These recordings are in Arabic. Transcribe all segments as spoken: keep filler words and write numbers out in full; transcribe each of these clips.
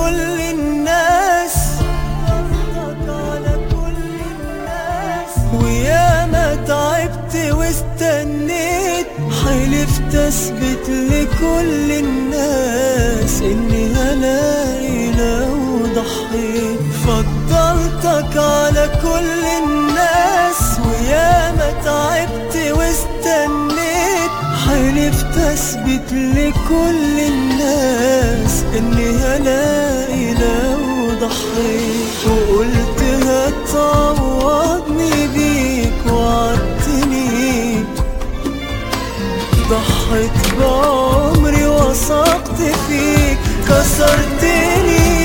كل الناس، فضلتك على كل الناس. ويا ما تعبت واستنيت، حلفت اثبت لكل الناس اني هلاقي لو ضحيت. فضلتك على كل الناس، ويا ما تعبت واستنيت، حلفت اثبت لكل الناس اني هلاقي لو ضحيت. وقلت هتعوضني بيك وعدتني، ضحيت بعمري وثقت فيك كسرتني.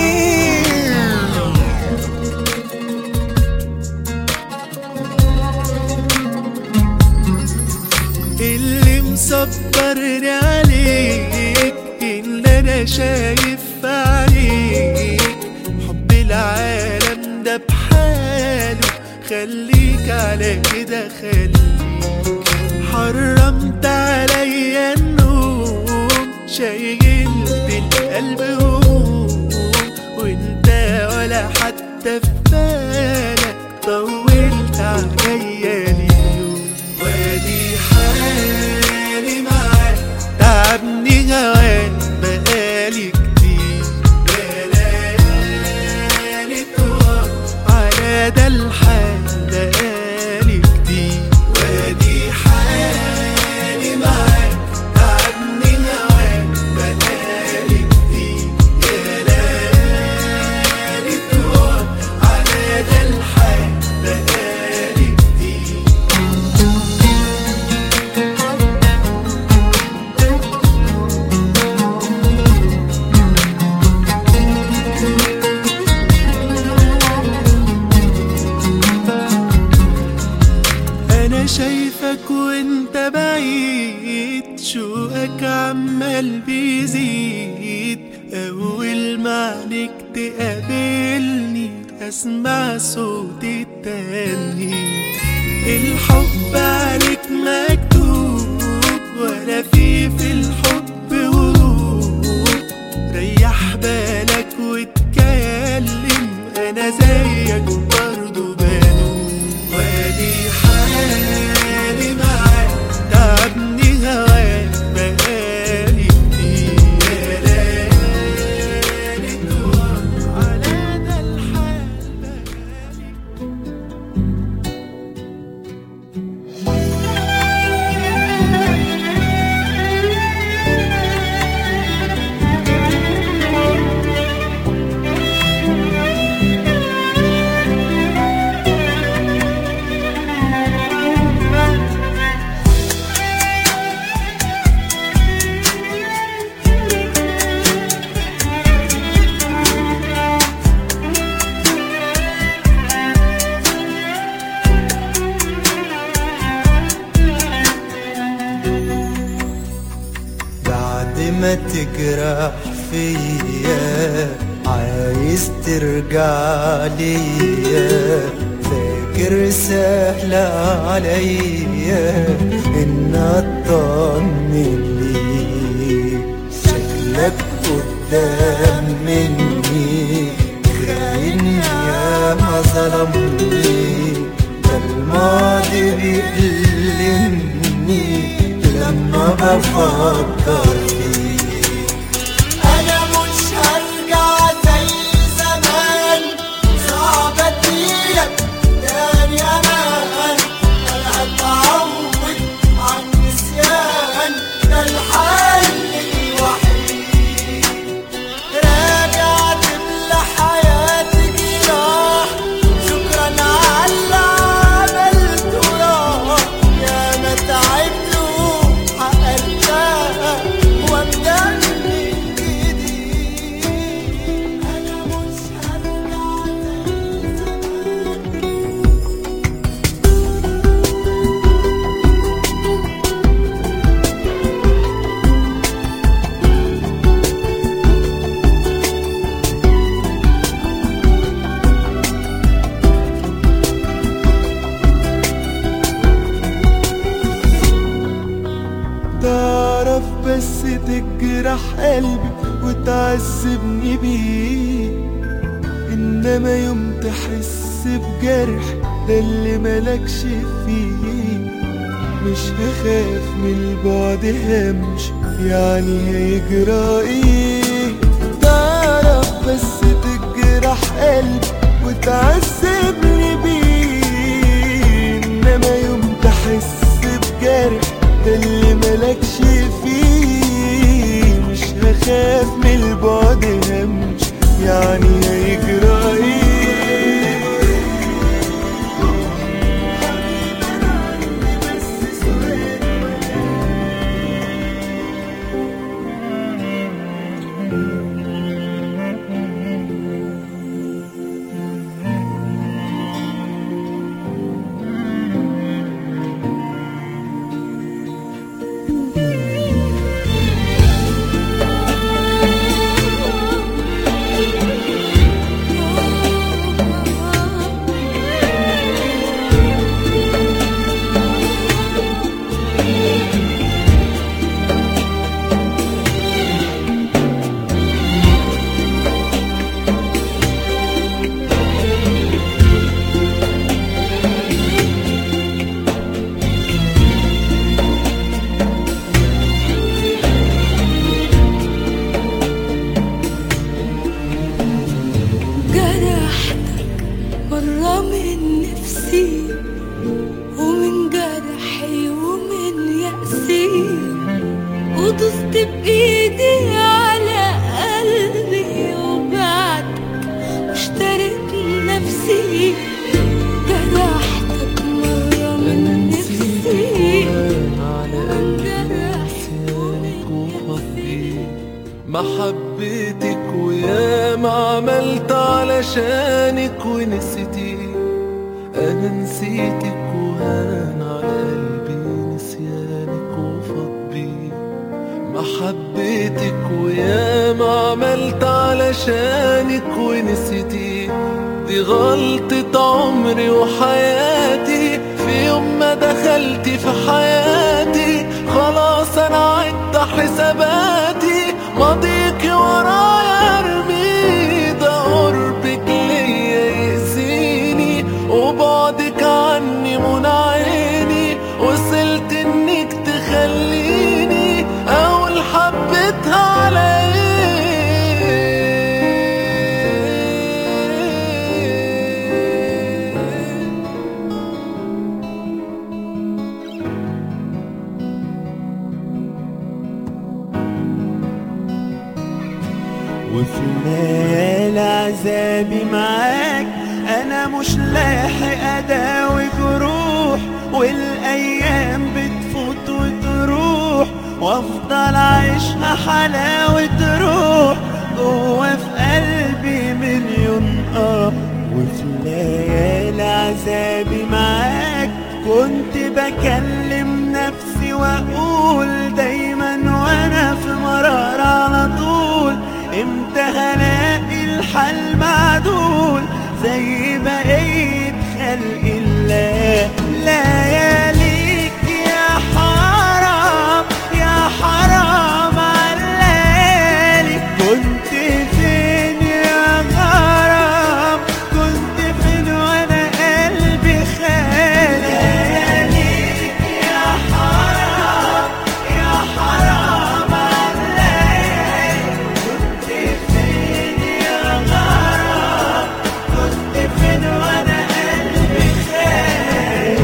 اللي مصبرني عليك ان انا شايف عليك حب العالم ده بحاله. خليك على كده خليك، حرمت عليا النوم، شايلت القلب هموم، وانت ولا حتى في بالك طولت عليا اليوم. وادي حالي معاك، تعبني هواك بقالي كتير، بلالي طوال على ده الحال بقالي كتير. وادي حالي معاك، تعبني هواك بقالي كتير، بلالي طوال على ده الحال بقالي كتير. أنا شايفك وانت بعيد، شوقك عمال بيزيد. أول ما عنيك تقابلني، أسمع صوت التاني. الحب عليك مكتوب، ولا في في الحب هروب. ريح بالك واتكلم، أنا زيك برضو بنوب. وادي حالي معاك، تعبني هواك بقالي كتير، ليالي طوال على ده الحال بقالي. بعد ما تجرح فيا، عايز ترجع ليا. فاكر سهل عليا ان اطمن ليك، شكلك قدام مني خاين يا ما ظلمني. ده الماضي بيألمني لما بفكر فيك. أنا مش هرجع زي زمان، صعب أديلك تاني أمان. أنا هتعود عن نسيان، ده الحل الوحيد. راجع تملى حياتي جراح، شكرا على اللي عملته راح. يا ما تعبت وحققتها، تجرح قلبي وتعذبني بيه، انما يوم تحس بجرح ده اللي ملكش فيه. مش هخاف من البعد همشي، يعني هيجرى ايه؟ تعرف بس تجرح قلبي وتعذبني بيه، انما يوم تحس بجرح ده اللي ملكش فيه. مش هخاف من البعد همشي، يعني هيجرى ايه؟ مرة من نفسي ومن جرحي ومن يأسي، ودوست بإيدي على قلبي وبعدك واشتريت نفسي. جرحتك مرة من نفسي ومن جرحي ومن يأسي. محبتك وياما عملت علشانك ونسيتي، انا نسيتك وهان على قلبي نسيانك وفاض بيه. محبتك وياما عملت علشانك ونسيتي، دي غلطة عمري وحياتي. في يوم ما دخلتي في حياتي خلاص انا عدت حساباتي، ماضيكي ورايا ارمي، ده قربك ليا يأذيني وبعدك عني منى عيني. وصلت انك تخليني اقول حبيتها على وفي ليالي عذابي معاك انا مش لاحق اداوي جروح، والايام بتفوت وتروح وافضل عايشها حلاوة روح جوا في قلبي مليون اه. وفي ليالي عذابي معاك كنت بكلم نفسي واقول دايما وانا في مرار على طول، امتى هلاقي الحل معدول زي بقية خلق الله. لياليك يا حرام يا حرام عالليالي، كنت فين يا غرام كنت فين وانا قلبي خالي. لياليك يا حرام يا حرام عالليالي، كنت فين يا غرام كنت فين وانا قلبي خالي.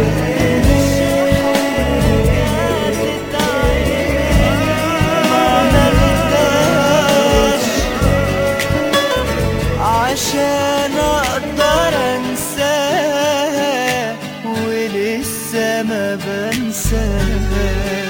عشان اقدر انساها ولسه ما بنساها.